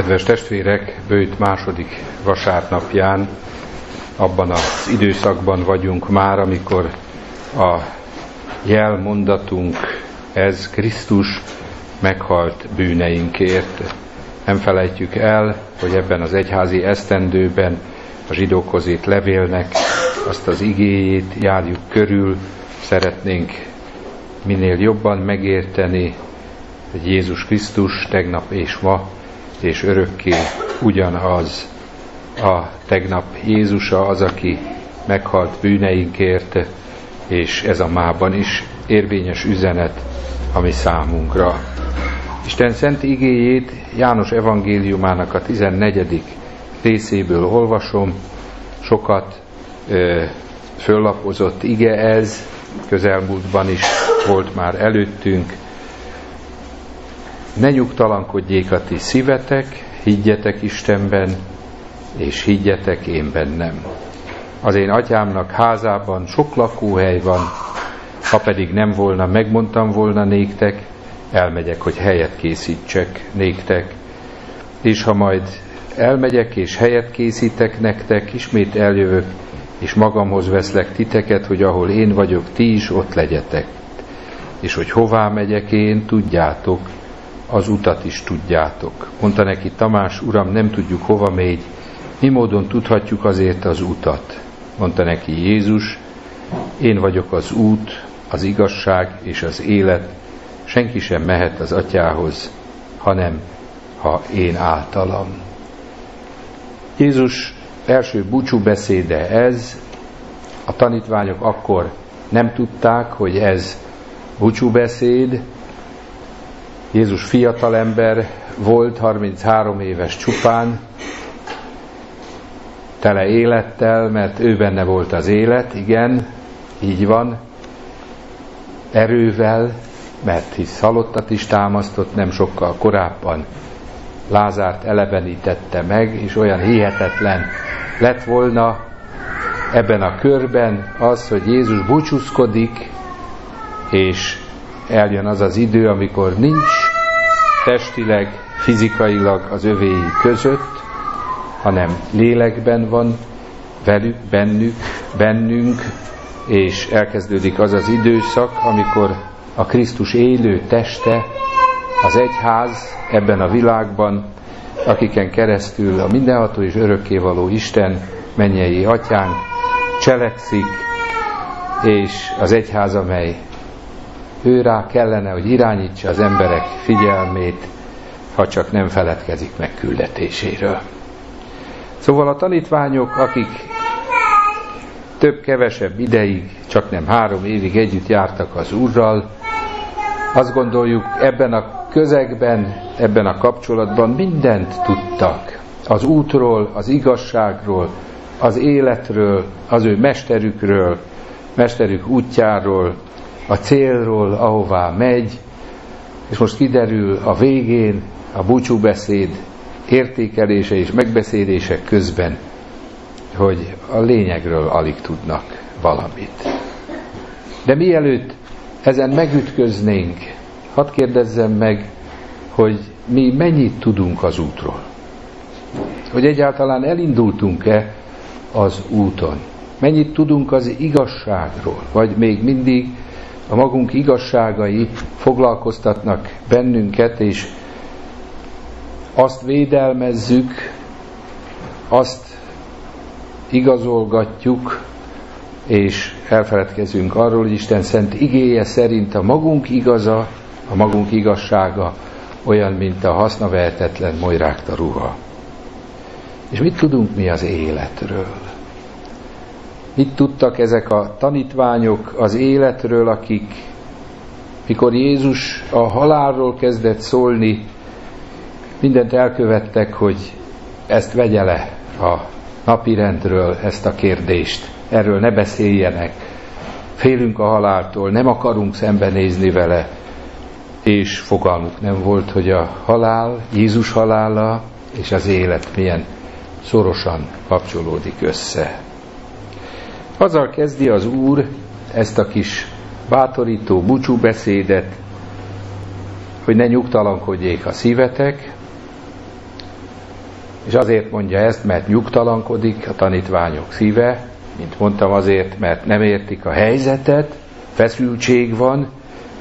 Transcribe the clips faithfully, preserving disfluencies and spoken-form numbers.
Kedves testvérek, bőjt második vasárnapján, abban az időszakban vagyunk már, amikor a jelmondatunk ez: Krisztus meghalt bűneinkért. Nem felejtjük el, hogy ebben az egyházi esztendőben a zsidókhoz írt levélnek azt az igéjét járjuk körül, szeretnénk minél jobban megérteni, hogy Jézus Krisztus tegnap és ma és örökké ugyanaz. A tegnap Jézusa az, aki meghalt bűneinkért, és ez a mában is érvényes üzenet, ami számunkra. Isten szent igéjét János evangéliumának a tizennegyedik részéből olvasom. Sokat ö, föllapozott ige ez, közelmúltban is volt már előttünk. Ne nyugtalankodjék a ti szívetek, higgyetek Istenben, és higgyetek én bennem. Az én atyámnak házában sok lakóhely van, ha pedig nem volna, megmondtam volna néktek, elmegyek, hogy helyet készítsek néktek. És ha majd elmegyek és helyet készítek nektek, ismét eljövök, és magamhoz veszlek titeket, hogy ahol én vagyok, ti is ott legyetek. És hogy hová megyek én, tudjátok, az utat is tudjátok. Mondta neki Tamás: Uram, nem tudjuk, hova megy, mi módon tudhatjuk azért az utat? Mondta neki Jézus: én vagyok az út, az igazság és az élet, senki sem mehet az atyához, hanem ha én általam. Jézus első búcsúbeszéde ez. A tanítványok akkor nem tudták, hogy ez búcsúbeszéd. Jézus fiatalember volt, harminchárom éves csupán, tele élettel, mert ő benne volt az élet, igen, így van, erővel, mert hisz halottat is támasztott nem sokkal korábban, Lázárt elevenítette meg, és olyan hihetetlen lett volna ebben a körben az, hogy Jézus búcsúzkodik, és eljön az az idő, amikor nincs testileg, fizikailag az övéi között, hanem lélekben van velük, bennük, bennünk, és elkezdődik az az időszak, amikor a Krisztus élő teste, az egyház ebben a világban, akiken keresztül a mindenható és örökkévaló Isten, mennyei atyánk cselekszik, és az egyház, amely ő rá kellene, hogy irányítsa az emberek figyelmét, ha csak nem feledkezik meg küldetéséről. Szóval a tanítványok, akik több-kevesebb ideig, csak nem három évig együtt jártak az Úrral, azt gondoljuk, ebben a közegben, ebben a kapcsolatban mindent tudtak. Az útról, az igazságról, az életről, az ő mesterükről, mesterük útjáról, a célról, ahová megy, és most kiderül a végén, a búcsúbeszéd értékelése és megbeszélések közben, hogy a lényegről alig tudnak valamit. De mielőtt ezen megütköznénk, hadd kérdezzem meg, hogy mi mennyit tudunk az útról. Hogy egyáltalán elindultunk-e az úton. Mennyit tudunk az igazságról, vagy még mindig a magunk igazságai foglalkoztatnak bennünket, és azt védelmezzük, azt igazolgatjuk, és elfeledkezünk arról, hogy Isten szent igéje szerint a magunk igaza, a magunk igazsága olyan, mint a hasznavehetetlen mojrákta ruha. És mit tudunk mi az életről? Mit tudtak ezek a tanítványok az életről, akik, mikor Jézus a halálról kezdett szólni, mindent elkövettek, hogy ezt vegye le a napirendről, ezt a kérdést. Erről ne beszéljenek. Félünk a haláltól, nem akarunk szembenézni vele. És fogalmuk nem volt, hogy a halál, Jézus halála és az élet milyen szorosan kapcsolódik össze. Azzal kezdi az Úr ezt a kis bátorító búcsúbeszédet, hogy ne nyugtalankodjék a szívetek, és azért mondja ezt, mert nyugtalankodik a tanítványok szíve, mint mondtam, azért, mert nem értik a helyzetet, feszültség van,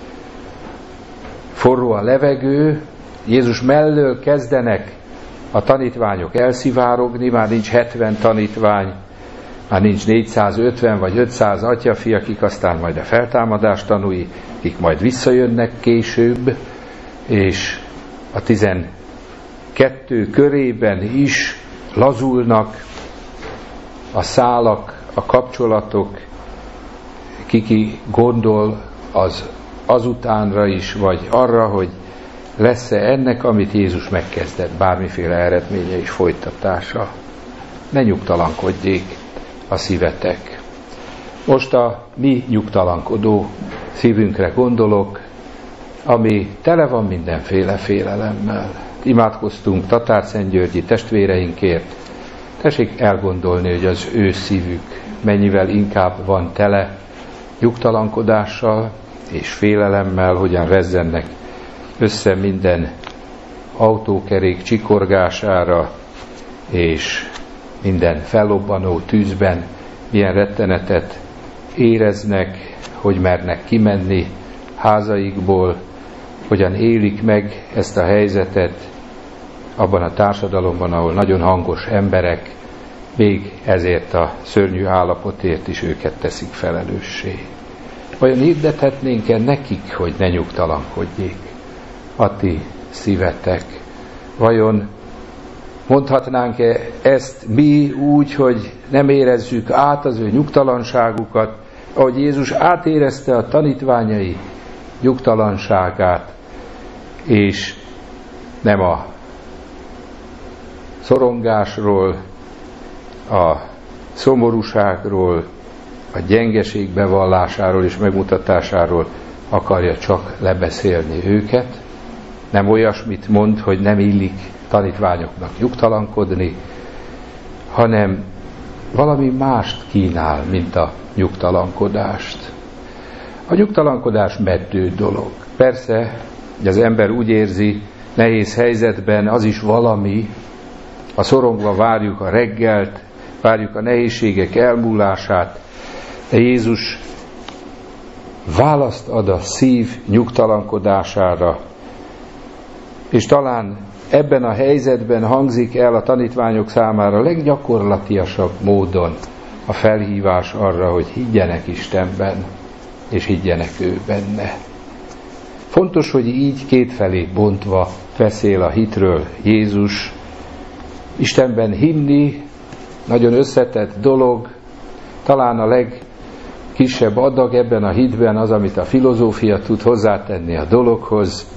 forró a levegő, Jézus mellől kezdenek a tanítványok elszivárogni, már nincs hetven tanítvány, már nincs négyszázötven vagy ötszáz atyafi, akik aztán majd a feltámadás tanúi, akik majd visszajönnek később, és a tizenkettő körében is lazulnak a szálak, a kapcsolatok, kiki gondol az azutánra is, vagy arra, hogy lesz-e ennek, amit Jézus megkezdett, bármiféle eredménye és folytatása. Ne nyugtalankodjék a szívetek. Most a mi nyugtalankodó szívünkre gondolok, ami tele van mindenféle félelemmel. Imádkoztunk Tatárszentgyörgyi testvéreinkért. Tessék elgondolni, hogy az ő szívük mennyivel inkább van tele nyugtalankodással és félelemmel, hogyan rezzennek össze minden autókerék csikorgására, és minden fellobbanó tűzben milyen rettenetet éreznek, hogy mernek kimenni házaikból, hogyan élik meg ezt a helyzetet abban a társadalomban, ahol nagyon hangos emberek még ezért a szörnyű állapotért is őket teszik felelőssé. Vajon hirdethetnénk-e nekik, hogy ne nyugtalankodjék a ti szívetek? Vajon mondhatnánk-e ezt mi úgy, hogy nem érezzük át az ő nyugtalanságukat, ahogy Jézus átérezte a tanítványai nyugtalanságát, és nem a szorongásról, a szomorúságról, a gyengeség bevallásáról és megmutatásáról akarja csak lebeszélni őket. Nem olyasmit mond, hogy nem illik tanítványoknak nyugtalankodni, hanem valami mást kínál, mint a nyugtalankodást. A nyugtalankodás meddő dolog. Persze, hogy az ember úgy érzi, nehéz helyzetben az is valami, a szorongva várjuk a reggelt, várjuk a nehézségek elmúlását, de Jézus választ ad a szív nyugtalankodására, és talán ebben a helyzetben hangzik el a tanítványok számára leggyakorlatiasabb módon a felhívás arra, hogy higgyenek Istenben, és higgyenek ő benne. Fontos, hogy így kétfelé bontva beszél a hitről Jézus. Istenben hinni nagyon összetett dolog, talán a legkisebb adag ebben a hitben az, amit a filozófia tud hozzátenni a dologhoz.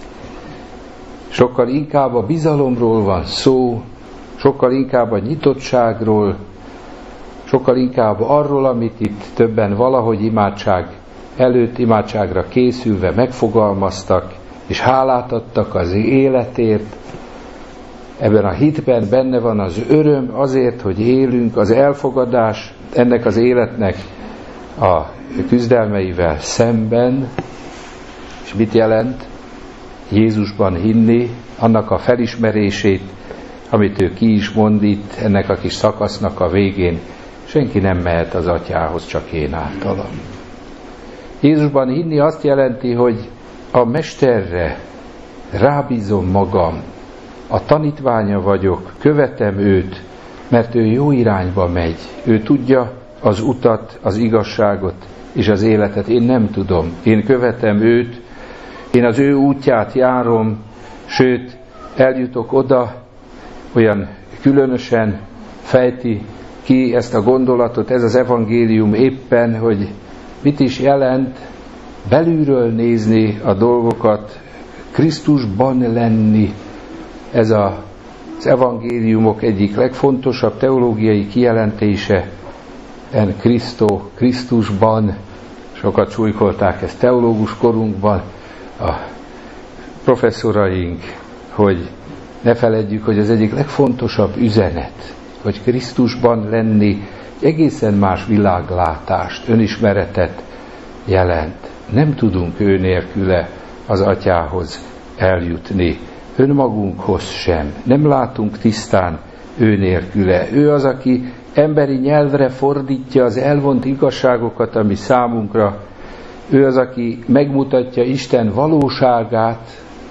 Sokkal inkább a bizalomról van szó, sokkal inkább a nyitottságról, sokkal inkább arról, amit itt többen valahogy imádság előtt, imádságra készülve megfogalmaztak, és hálát adtak az életért. Ebben a hitben benne van az öröm azért, hogy élünk, az elfogadás ennek az életnek a küzdelmeivel szemben. És mit jelent Jézusban hinni? Annak a felismerését, amit ő ki is mond itt ennek a kis szakasznak a végén. Senki nem mehet az Atyához, csak én általam. Jézusban hinni azt jelenti, hogy a Mesterre rábízom magam, a tanítványa vagyok, követem őt, mert ő jó irányba megy. Ő tudja az utat, az igazságot és az életet. Én nem tudom. Én követem őt, én az ő útját járom, sőt, eljutok oda, olyan különösen fejti ki ezt a gondolatot, ez az evangélium éppen, hogy mit is jelent belülről nézni a dolgokat, Krisztusban lenni. Ez a, az evangéliumok egyik legfontosabb teológiai kijelentése, en Christo, Krisztusban, sokat súlykolták ezt teológus korunkban, a professzoraink, hogy ne feledjük, hogy az egyik legfontosabb üzenet, hogy Krisztusban lenni egészen más világlátást, önismeretet jelent. Nem tudunk ő nélküle az Atyához eljutni. önmagunkhoz sem. Nem látunk tisztán ő nélküle. Ő az, aki emberi nyelvre fordítja az elvont igazságokat, ami számunkra. Ő az, aki megmutatja Isten valóságát,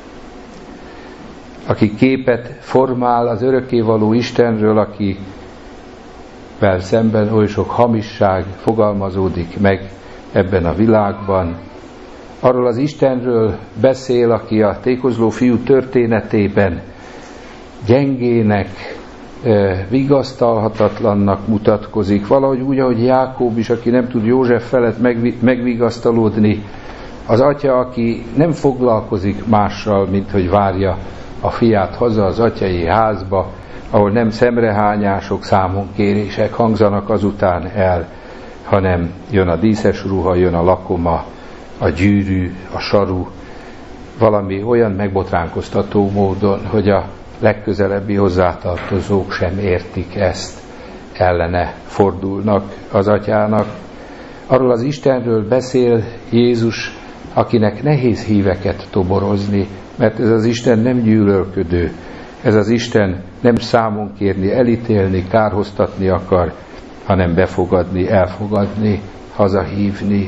aki képet formál az örökkévaló Istenről, akivel szemben oly sok hamisság fogalmazódik meg ebben a világban. Arról az Istenről beszél, aki a tékozló fiú történetében gyengének, vigasztalhatatlannak mutatkozik, valahogy úgy, ahogy Jákob is, aki nem tud József felett megvigasztalódni, az atya, aki nem foglalkozik mással, mint hogy várja a fiát haza az atyai házba, ahol nem szemrehányások, számonkérések hangzanak azután el, hanem jön a díszes ruha, jön a lakoma, a gyűrű, a saru, valami olyan megbotránkoztató módon, hogy a legközelebbi hozzátartozók sem értik ezt, ellene fordulnak az atyának. Arról az Istenről beszél Jézus, akinek nehéz híveket toborozni, mert ez az Isten nem gyűlölködő, ez az Isten nem számon kérni, elítélni, kárhoztatni akar, hanem befogadni, elfogadni, hazahívni.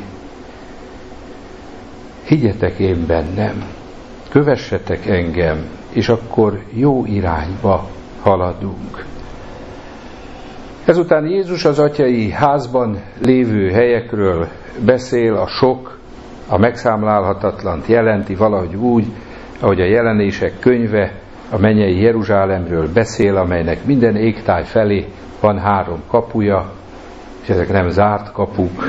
Higgyetek én bennem, kövessetek engem, és akkor jó irányba haladunk. Ezután Jézus az atyai házban lévő helyekről beszél, a sok, a megszámlálhatatlant jelenti valahogy úgy, ahogy a Jelenések könyve a mennyei Jeruzsálemről beszél, amelynek minden égtáj felé van három kapuja, és ezek nem zárt kapuk,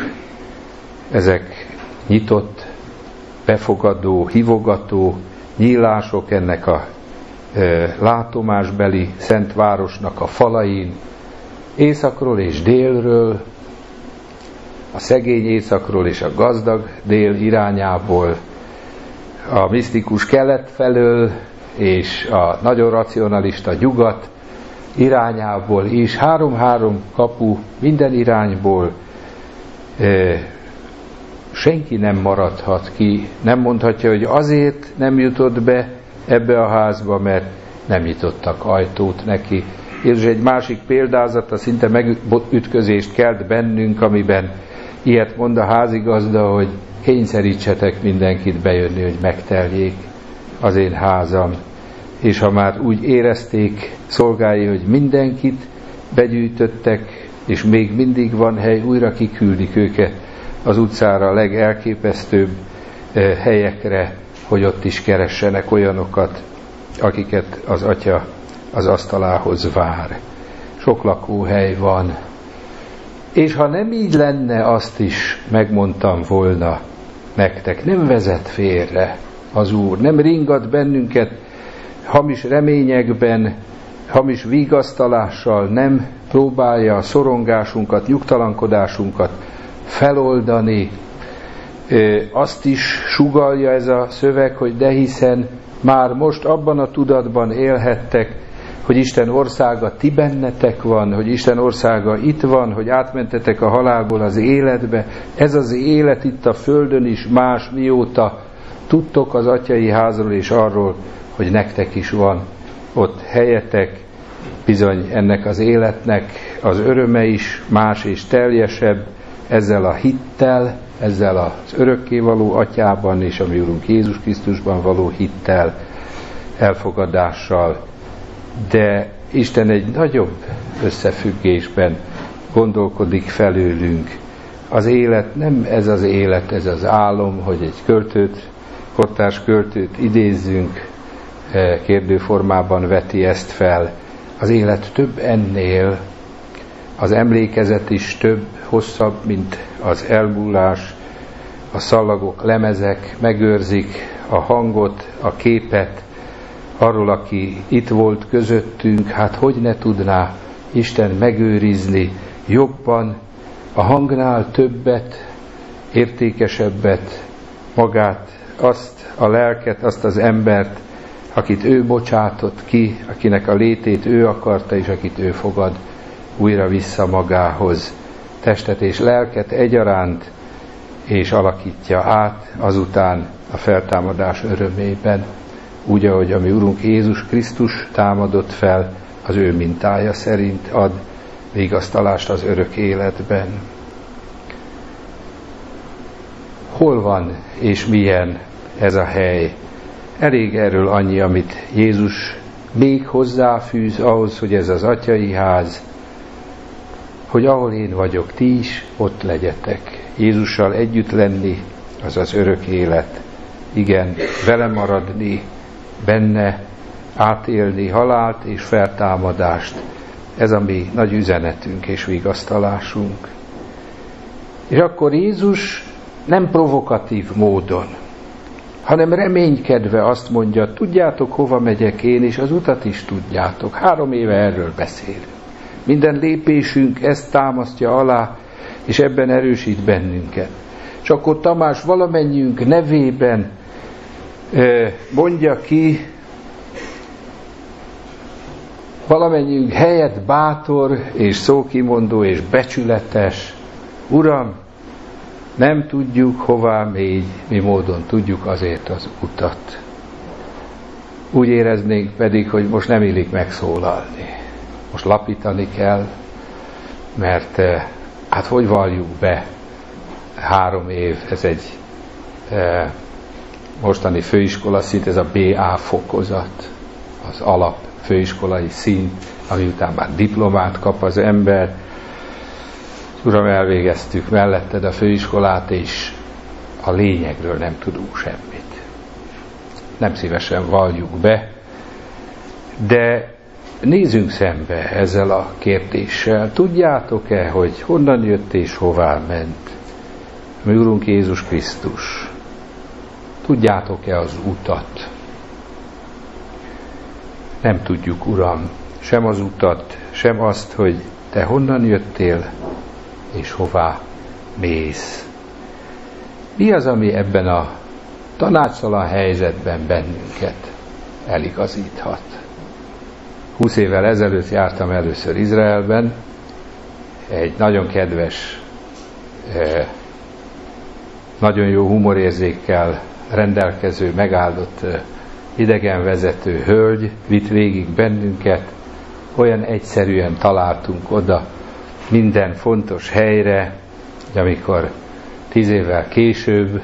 ezek nyitott, befogadó, hívogató nyílások ennek a e, látomásbeli szent városnak a falain, északról és délről, a szegény északról és a gazdag dél irányából, a misztikus kelet felől és a nagyon racionalista nyugat irányából is, három-három kapu minden irányból, e, senki nem maradhat ki, nem mondhatja, hogy azért nem jutott be ebbe a házba, mert nem nyitottak ajtót neki. És egy másik példázata szinte megütközést kelt bennünk, amiben ilyet mond a házigazda, hogy kényszerítsetek mindenkit bejönni, hogy megteljék az én házam. És ha már úgy érezték szolgái, hogy mindenkit begyűjtöttek, és még mindig van hely, újra kiküldik őket az utcára a legelképesztőbb helyekre, hogy ott is keressenek olyanokat, akiket az atya az asztalához vár. Sok lakóhely van. És ha nem így lenne, azt is megmondtam volna nektek. Nem vezet félre az Úr, nem ringat bennünket hamis reményekben, hamis vigasztalással, nem próbálja a szorongásunkat, nyugtalankodásunkat feloldani. Azt is sugallja ez a szöveg, hogy de hiszen már most abban a tudatban élhettek, hogy Isten országa ti bennetek van, hogy Isten országa itt van, hogy átmentetek a halálból az életbe. Ez az élet itt a földön is más, mióta tudtok az atyai házról és arról, hogy nektek is van ott helyetek. Bizony ennek az életnek az öröme is más és teljesebb, ezzel a hittel, ezzel az örökkévaló atyában és a mi Urunk Jézus Krisztusban való hittel, elfogadással. De Isten egy nagyobb összefüggésben gondolkodik felőlünk. Az élet nem ez az élet, ez az álom, hogy egy költőt, kortárs költőt idézzünk, kérdőformában veti ezt fel. Az élet több ennél, az emlékezet is több, hosszabb, mint az elmúlás. A szallagok, lemezek megőrzik a hangot, a képet arról, aki itt volt közöttünk, hát hogy ne tudná Isten megőrizni jobban, a hangnál többet, értékesebbet, magát, azt a lelket, azt az embert, akit ő bocsátott ki, akinek a létét ő akarta, és akit ő fogad újra vissza magához, testet és lelket egyaránt, és alakítja át azután a feltámadás örömében. úgy, ahogy a mi Urunk Jézus Krisztus támadott fel, az ő mintája szerint ad vigasztalást az örök életben. Hol van és milyen ez a hely? Elég erről annyi, amit Jézus még hozzáfűz ahhoz, hogy ez az atyai ház, hogy ahol én vagyok, ti is ott legyetek. Jézussal együtt lenni, az az örök élet. Igen, vele maradni, benne átélni halált és feltámadást. Ez a mi nagy üzenetünk és vigasztalásunk. És akkor Jézus nem provokatív módon, hanem reménykedve azt mondja, tudjátok, hova megyek én, és az utat is tudjátok. Három éve erről beszélünk. Minden lépésünk ezt támasztja alá, és ebben erősít bennünket. És akkor Tamás valamennyiünk nevében mondja ki, valamennyiünk helyett bátor és szókimondó és becsületes, Uram, nem tudjuk, hová megy, mi módon tudjuk azért az utat. Úgy éreznénk pedig, hogy most nem illik megszólalni. Most lapítani kell, mert hát hogy valljuk be három év, ez egy e, mostani főiskola szint, ez a bé á fokozat, az alap főiskolai szint, ami után már diplomát kap az ember. Uram, elvégeztük melletted a főiskolát, és a lényegről nem tudunk semmit. Nem szívesen valljuk be, de nézzünk szembe ezzel a kérdéssel. Tudjátok-e, hogy honnan jött és hová ment mi Urunk Jézus Krisztus? Tudjátok-e az utat? Nem tudjuk, Uram, sem az utat, sem azt, hogy te honnan jöttél, és hová mész. Mi az, ami ebben a tanácstalan helyzetben bennünket eligazíthat? Húsz évvel ezelőtt jártam először Izraelben, egy nagyon kedves, nagyon jó humorérzékkel rendelkező, megáldott idegenvezető hölgy vitt végig bennünket, olyan egyszerűen találtunk oda minden fontos helyre, hogy amikor tíz évvel később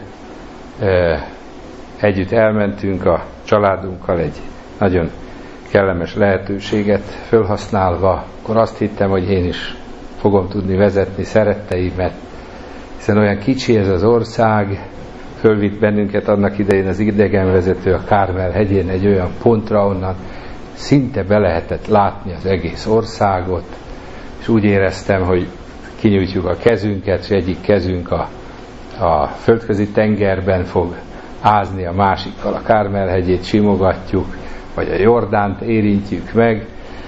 együtt elmentünk a családunkkal egy nagyon kellemes lehetőséget felhasználva, akkor azt hittem, hogy én is fogom tudni vezetni szeretteimet, hiszen olyan kicsi ez az ország, fölvitt bennünket annak idején az idegenvezető a Kármel hegyén egy olyan pontra, onnan szinte be lehetett látni az egész országot, és úgy éreztem, hogy kinyújtjuk a kezünket, és egyik kezünk a, a földközi tengerben fog ázni, a másikkal a Kármel hegyét simogatjuk, vagy a Jordánt érintjük meg,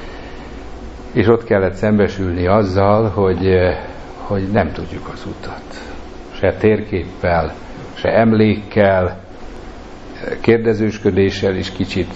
és ott kellett szembesülni azzal, hogy, hogy nem tudjuk az utat. Se térképpel, se emlékkel, kérdezősködéssel is kicsit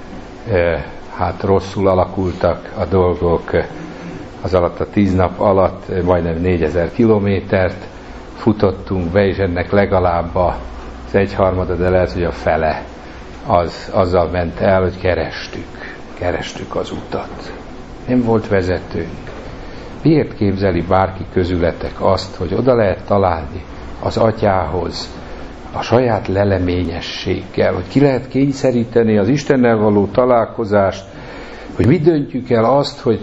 hát rosszul alakultak a dolgok. Az alatt a tíz nap alatt majdnem négyezer kilométert futottunk be, és ennek legalább az egyharmada, de lehet, hogy a fele az, azzal ment el, hogy kerestük, kerestük az utat. Nem volt vezetőnk. Miért képzeli bárki közületek azt, hogy oda lehet találni az atyához a saját leleményességgel, hogy ki lehet kényszeríteni az Istennel való találkozást, hogy mi döntjük el azt, hogy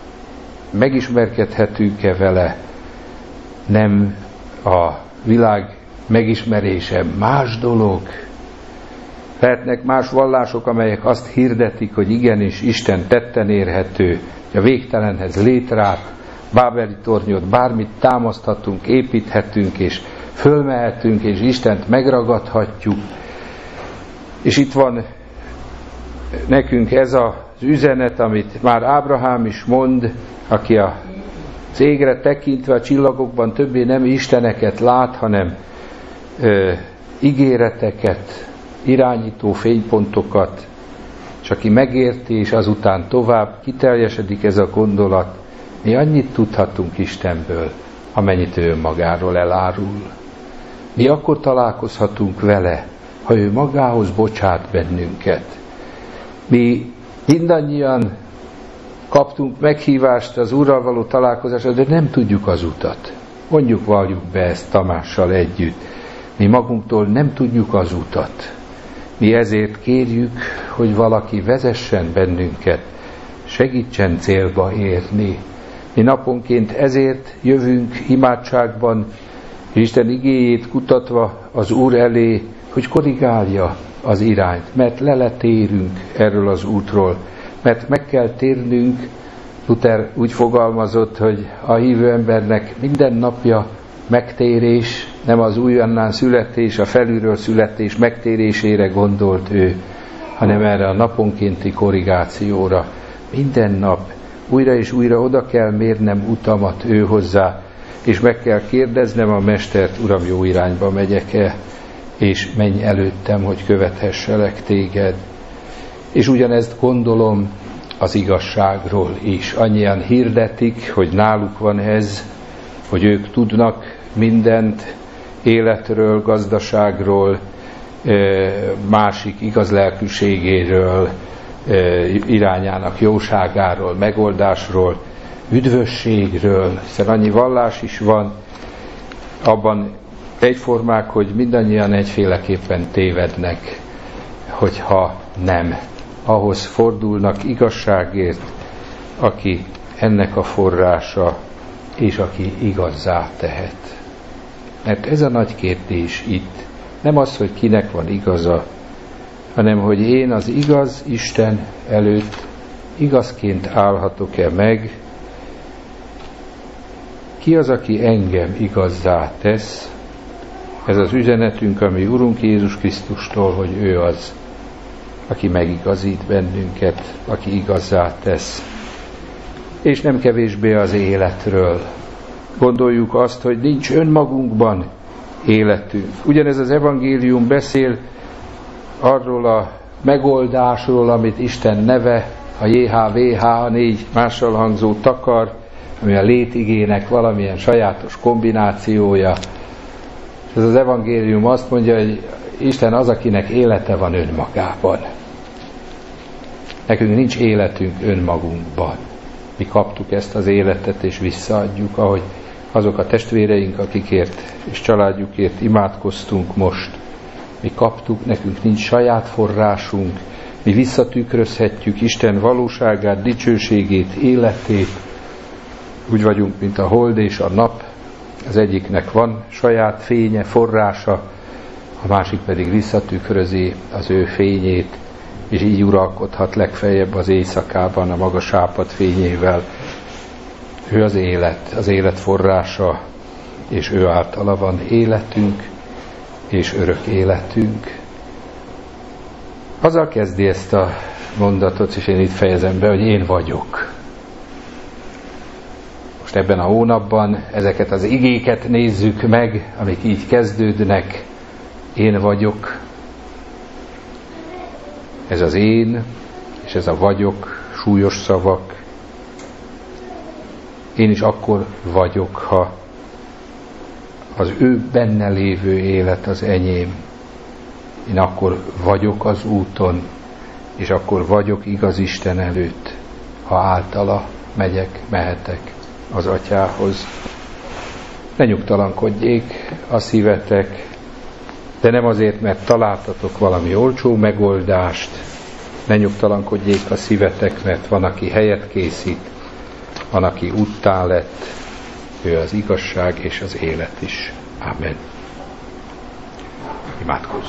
megismerkedhetünk-e vele, nem a világ megismerése más dolog. Lehetnek más vallások, amelyek azt hirdetik, hogy igenis Isten tetten érhető, hogy a végtelenhez létrát, Bábeli tornyot, bármit támaszthatunk, építhetünk, és fölmehetünk, és Istent megragadhatjuk. És itt van nekünk ez az üzenet, amit már Ábrahám is mond, aki a égre tekintve a csillagokban többé nem isteneket lát, hanem ö, ígéreteket, irányító fénypontokat, és aki megérti, és azután tovább kiteljesedik ez a gondolat, mi annyit tudhatunk Istenből, amennyit ő önmagáról elárul. Mi akkor találkozhatunk vele, ha ő magához bocsát bennünket. Mi mindannyian kaptunk meghívást az Úrral való találkozásra, de nem tudjuk az utat. Mondjuk, valljuk be ezt Tamással együtt. Mi magunktól nem tudjuk az utat. Mi ezért kérjük, hogy valaki vezessen bennünket, segítsen célba érni. Mi naponként ezért jövünk imádságban, Isten igéjét kutatva az Úr elé, hogy korrigálja az irányt, mert leletérünk erről az útról, mert meg kell térnünk. Luther úgy fogalmazott, hogy a hívő embernek minden napja megtérés, nem az újonnan születés, a felülről születés megtérésére gondolt ő, hanem erre a naponkénti korrigációra. Minden nap újra és újra oda kell mérnem utamat ő hozzá, és meg kell kérdeznem a Mestert, Uram, jó irányba megyek-e, és menj előttem, hogy követhesselek téged. És ugyanezt gondolom az igazságról is. Annyian hirdetik, hogy náluk van ez, hogy ők tudnak mindent életről, gazdaságról, másik igaz lelkűségéről, irányának jóságáról, megoldásról, üdvösségről, hiszen annyi vallás is van, abban egyformák, hogy mindannyian egyféleképpen tévednek, hogyha nem. Ahhoz fordulnak igazságért, aki ennek a forrása, és aki igazzá tehet. Mert ez a nagy kérdés itt nem az, hogy kinek van igaza, hanem hogy én az igaz Isten előtt igazként állhatok-e meg, ki az, aki engem igazzá tesz. Ez az üzenetünk, ami Urunk Jézus Krisztustól, hogy ő az, aki megigazít bennünket, aki igazzá tesz. És nem kevésbé az életről. Gondoljuk azt, hogy nincs önmagunkban életünk. Ugyanez az evangélium beszél arról a megoldásról, amit Isten neve, a jé há vé há, a négy mással hangzó takar, ami a létigének valamilyen sajátos kombinációja. Ez az evangélium azt mondja, hogy Isten az, akinek élete van önmagában. Nekünk nincs életünk önmagunkban. Mi kaptuk ezt az életet, és visszaadjuk, ahogy azok a testvéreink, akikért és családjukért imádkoztunk most. Mi kaptuk, nekünk nincs saját forrásunk, mi visszatükrözhetjük Isten valóságát, dicsőségét, életét. Úgy vagyunk, mint a hold és a nap. Az egyiknek van saját fénye, forrása, a másik pedig visszatükrözi az ő fényét, és így uralkodhat legfeljebb az éjszakában a maga sápad fényével. Ő az élet, az élet forrása, és ő általa van életünk, és örök életünk. Azzal kezdi ezt a mondatot, és én itt fejezem be, hogy én vagyok. Most ebben a hónapban ezeket az igéket nézzük meg, amik így kezdődnek. Én vagyok. Ez az én, és ez a vagyok, súlyos szavak. Én is akkor vagyok, ha az ő benne lévő élet az enyém. Én akkor vagyok az úton, és akkor vagyok igaz Isten előtt, ha általa megyek, mehetek az Atyához. Ne nyugtalankodjék a szívetek, de nem azért, mert találtatok valami olcsó megoldást, ne nyugtalankodjék a szívetek, mert van, aki helyet készít, van, aki úttá lett, ő az igazság és az élet is. Amen. Imádkozzunk.